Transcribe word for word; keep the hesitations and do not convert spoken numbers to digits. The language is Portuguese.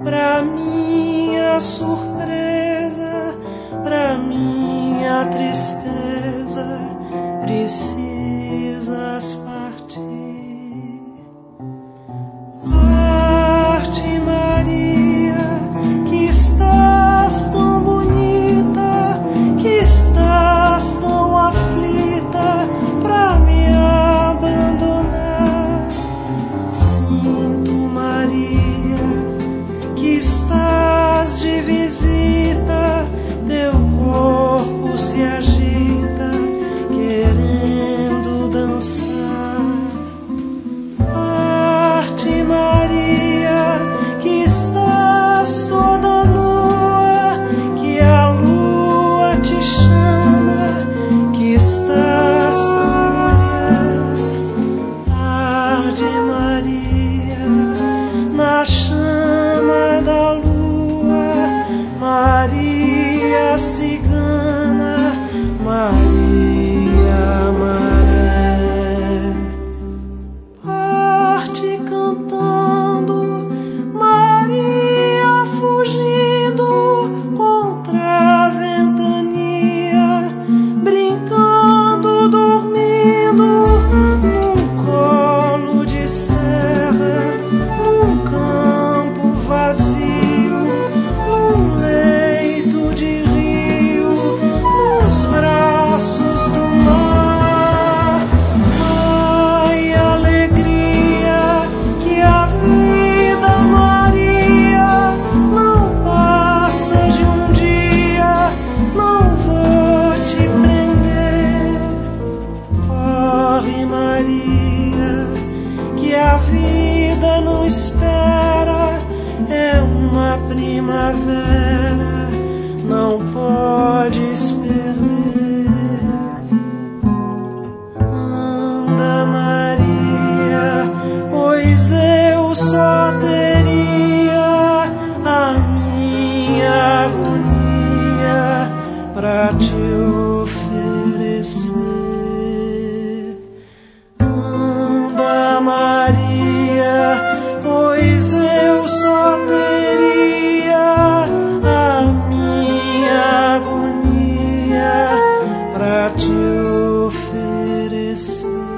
pra minha surpresa, pra minha tristeza, precisas partir. Parte, Maria, que estás tão bonita, que estás tão aflita pra me abandonar. Sinto, Maria, que estás de visita, teu corpo se agita, querendo dançar. Parte, Maria, que estás toda nua, que a lua te chama, que estás tão mulher. Arde, Maria, na chama da lua, Maria cigana, Maria maré. Parte cantando, Maria fugindo contra a ventania, brincando, dormindo num colo de serra, num campo vazio, num leito de rio, nos braços do mar. Ai, alegria que a vida, Maria, não passa de um dia, não vou te prender. Corre, Maria, que a vida não espera, é uma primavera, não podes perder. Anda, Maria, pois eu só teria a minha agonia pra te oferecer. Anda, Maria, pois eu só teria a minha agonia pra te oferecer.